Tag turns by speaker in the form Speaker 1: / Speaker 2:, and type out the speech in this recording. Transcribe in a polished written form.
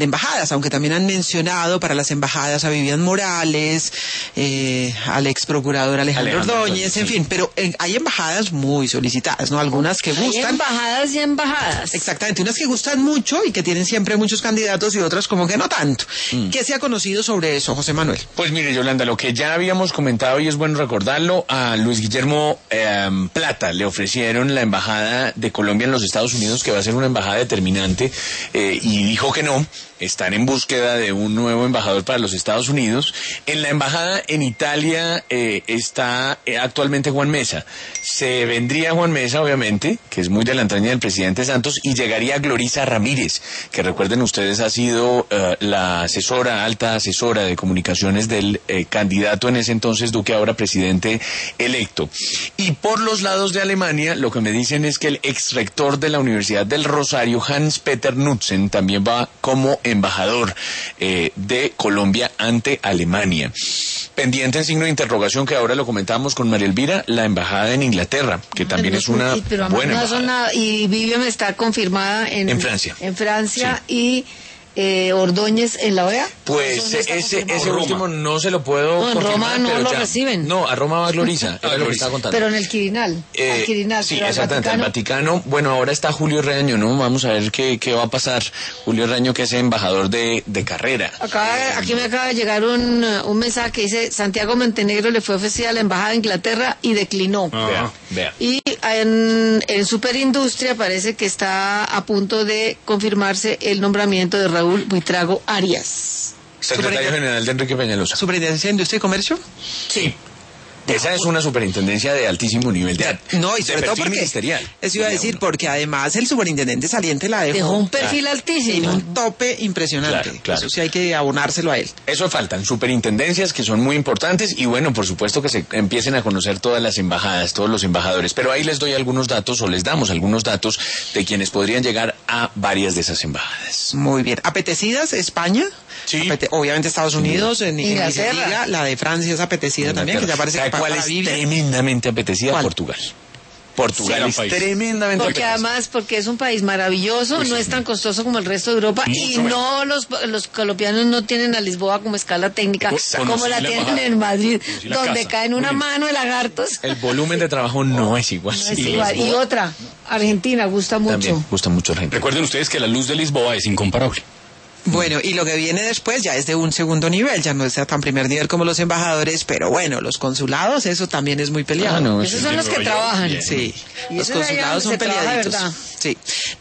Speaker 1: de embajadas, aunque también han mencionado para las embajadas a Vivian Morales, al ex procurador Alejandro Ordóñez, en fin, pero hay embajadas muy solicitadas, ¿no? Algunas que gustan.
Speaker 2: Hay embajadas y embajadas.
Speaker 1: Exactamente, unas que gustan mucho y que tienen siempre muchos candidatos y otras como que no tanto. ¿Qué se ha conocido sobre eso, José Manuel?
Speaker 3: Pues mire, Yolanda, lo que ya habíamos comentado y es bueno recordarlo, a Luis Guillermo Plata le ofrecieron la embajada de Colombia en los Estados Unidos, que va a ser una embajada determinante, y dijo que no. Están en búsqueda de un nuevo embajador para los Estados Unidos. En la embajada en Italia está actualmente Juan Mesa. Se vendría Juan Mesa, obviamente, que es muy de la entraña del presidente Santos, y llegaría Glorisa Ramírez, que recuerden ustedes ha sido la alta asesora de comunicaciones del candidato en ese entonces Duque, ahora presidente electo. Y por los lados de Alemania, lo que me dicen es que el ex rector de la Universidad del Rosario, Hans-Peter Nutzen, también va como embajador de Colombia ante Alemania. Pendiente en signo de interrogación, que ahora lo comentábamos con María Elvira, la embajada en Inglaterra, que también es una buena embajada.
Speaker 2: Y Vivian está confirmada en
Speaker 3: Francia.
Speaker 2: En Francia,
Speaker 3: sí.
Speaker 2: Y Ordóñez en la OEA.
Speaker 3: Pues ese último no se lo puedo confirmar.
Speaker 2: En Roma no
Speaker 3: pero
Speaker 2: lo
Speaker 3: ya
Speaker 2: reciben.
Speaker 3: No, a Roma va Glorisa, era lo que estaba contando.
Speaker 2: Pero en el Quirinal.
Speaker 3: Sí, exactamente, al Vaticano. Bueno, ahora está Julio Reaño, ¿no? Vamos a ver qué va a pasar. Julio Reaño, que es embajador de carrera.
Speaker 2: Aquí me acaba de llegar un mensaje que dice: Santiago Montenegro le fue ofrecida a la embajada de Inglaterra y declinó.
Speaker 3: Vea.
Speaker 2: Y en Superindustria parece que está a punto de confirmarse el nombramiento de Raúl Buitrago Arias,
Speaker 3: secretario general de Enrique Peñalosa.
Speaker 1: ¿Superintendencia de Industria y Comercio?
Speaker 3: Sí. Esa es una superintendencia de altísimo nivel
Speaker 1: no, y sobre todo porque
Speaker 3: ministerial.
Speaker 1: Eso iba a decir, porque además el superintendente saliente la dejó
Speaker 2: un perfil altísimo,
Speaker 1: un tope impresionante.
Speaker 3: Claro.
Speaker 1: Eso sí hay que abonárselo a él.
Speaker 3: Eso faltan superintendencias que son muy importantes, y bueno, por supuesto que se empiecen a conocer todas las embajadas, todos los embajadores, pero ahí les doy algunos datos, o les damos algunos datos de quienes podrían llegar a varias de esas embajadas.
Speaker 1: Muy bien. ¿Apetecidas España?
Speaker 3: Sí.
Speaker 1: Obviamente Estados Unidos, en
Speaker 2: Inglaterra.
Speaker 1: la de Francia es apetecida también, que ya parece que
Speaker 3: ¿cuál es tremendamente apetecida?
Speaker 1: ¿Cuál?
Speaker 3: Portugal es tremendamente
Speaker 2: porque
Speaker 3: apetecida.
Speaker 2: Además, porque es un país maravilloso,
Speaker 3: Pues
Speaker 2: no es tan costoso como el resto de Europa, y no los colombianos no tienen a Lisboa como escala técnica, como la tienen en Madrid, donde caen una mano de lagartos.
Speaker 3: El volumen de trabajo no es igual.
Speaker 2: No es igual. Y otra, Argentina, gusta mucho.
Speaker 3: También gusta mucho Argentina.
Speaker 4: Recuerden ustedes que la luz de Lisboa es incomparable.
Speaker 1: Bueno, y lo que viene después ya es de un segundo nivel, ya no está tan primer nivel como los embajadores, pero bueno, los consulados, eso también es muy peleado.
Speaker 2: Esos son los que trabajan.
Speaker 1: Sí,
Speaker 2: Y
Speaker 1: los
Speaker 2: eso es allá
Speaker 1: consulados
Speaker 2: donde
Speaker 1: son
Speaker 2: se trabaja,
Speaker 1: peleaditos.
Speaker 2: ¿verdad?
Speaker 1: Sí.